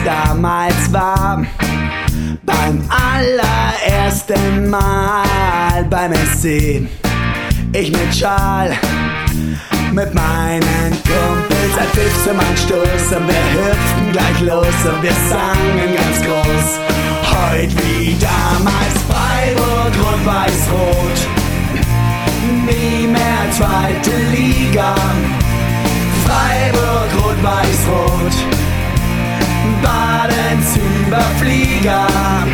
damals war. Beim allerersten Mal beim SC. Ich mit Schal, mit meinen Kumpels, ein Pfiff zum Anstoß und wir hüpften gleich los und wir sangen ganz groß. Heut wie damals Freiburg, rot-weiß-rot, nie mehr zweite Liga. Freiburg, rot-weiß-rot, Badens Überflieger.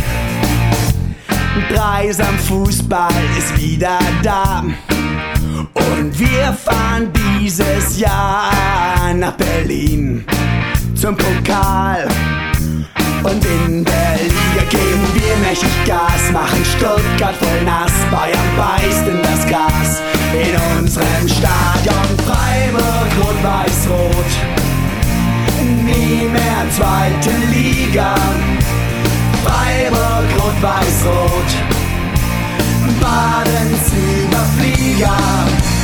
Dreisam Fußball ist wieder da und wir fahren dieses Jahr nach Berlin zum Pokal. Und in der Liga geben wir mächtig Gas, machen Stuttgart voll nass, Bayern beißt in das Gas. In unserem Stadion Freiburg, rot-weiß-rot, nie mehr zweite Liga. Freiburg, rot-weiß-rot, Badens Überflieger.